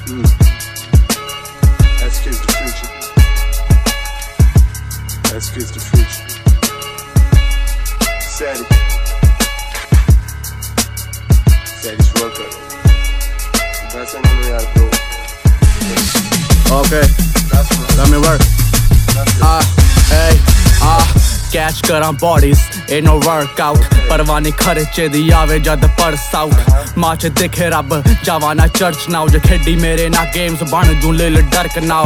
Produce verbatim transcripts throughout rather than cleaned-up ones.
Mm. That's kids the future. That's kids the future. Sadie. Sadie's worker. That's another yard, bro. Okay, let me work. Ah, hey, ah, catch करा bodies ए no workout परवानी खर्चे दी आवे जद परस out माच दिखे रब जावाना चर्च नाउ जो खेडी मेरे ना गेम्स बन जू लिल डरक नाउ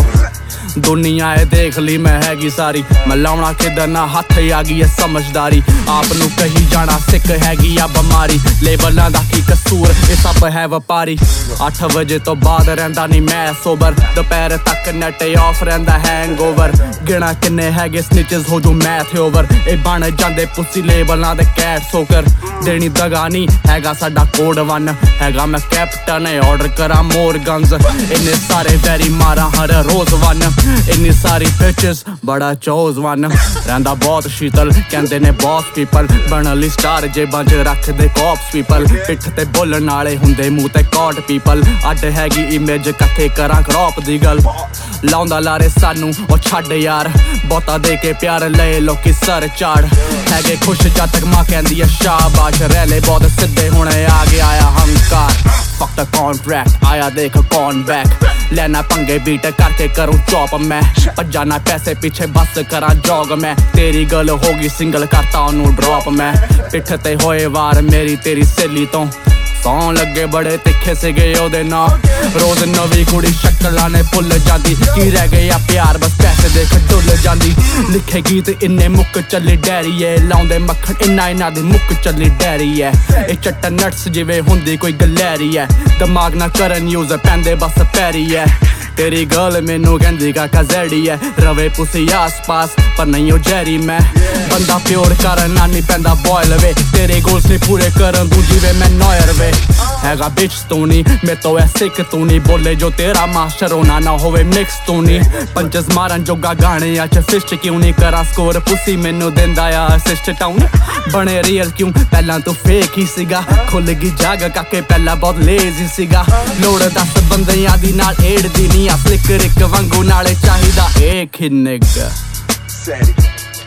दुनिया ए देख ली मैं हैगी सारी मैं लाउना किधर ना हथ आ गई है समझदारी आप नू कही जाना सिक हैगी या बमारी लेबलां दा की कसूर ये सब है व्यापारी अठ बजे तो बाद रहिंदा नहीं मैं सोबर दोपहर तक नेट ऑफ रहिंदा हैंगओवर गिना किन्ने हैगे स्निचेस हो जो मैथ ओवर ए बन जांदे पुसी लेबलां दे कैट सोकर देनी दगा नहीं हैगा साडा कोड वन हैगा मैं कैप्टन है ऑर्डर करा मोर गन्स इन्ने सारे वैरी मारा हर रोज वन इन्नी सारी पिचेस बड़ा चोज वन रहिंदा बहुत शीतल कहंदे ने बॉस पीपल बनली स्टार जेबां च रखदे कॉप्स पीपल पिठ ते बोलण वाले हुंदे मूंह ते कॉट पीपल अड हैगी इमेज कथे करा क्रॉप दी गल लाउंदा लारे सानू ओ छड्ड यार बहुता दे के प्यार ले लोकी सर चाड़ हैगे खुश जद तक मां कहंदी है शाबाश रैले बहुत सिद्धे हुणे आ गया आया हंकार fuck the contract आया देख कौन बैक लेना पंगे बीट करके करूं चॉप मैं भजाना पैसे पीछे बस करा जॉग मैं तेरी गल होगी सिंगल करता ओनू ड्रॉप मैं पिठ ते होए वार मेरी तेरी सहेली तो सौं लगे बड़े तिखे सिगे ओदे ना रोज नवी कुड़ी शक्लां ने भुल जांदी की रह गया प्यार बस पैसे देख डुल जांदी लिखे गीत इन्ने मुक चली डैरी है लाउंदे मक्खन इन्ना इन्ना दी मुक चली डैरी है ए चट्टा नट्स जिवें हुंदी कोई गलैरी है दिमाग ना करन यूज पैंदे बस पैरी है तेरी गर्ल मैनू कहंदी काका जैडी है रवे पुसी आस पास पर नहीं ओ जैरी मैं बंदा प्योर करना नहीं पैंदा बॉयल वे तेरे गोल्स नहीं पूरे करन तू जिवें मैं नॉयर वे हैगा बिच तू नहीं मैं तो ऐ सिक तू नहीं बोले जो तेरा मास्टर होना ना होवे मिक्स तू नहीं पंचस मारन जोगा गाने अच फिस्ट क्यों नहीं करा स्कोर पुसी मैनू देंदा आ असिस्ट टाउन बने रियल क्यों पहला तू फेक ही सीगा खुल गई जाग काके पहला बहुत लेजी सीगा लोड़ दस बंदियां दी नाल एड दी नहीं स्लिक रिक वांगू नाले चाहिदा एक ही nigga Sadie.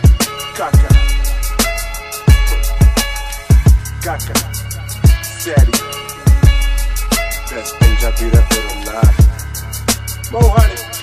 Kaka. Kaka. Sadie. Best Punjabi rapper alive. Mo Honey.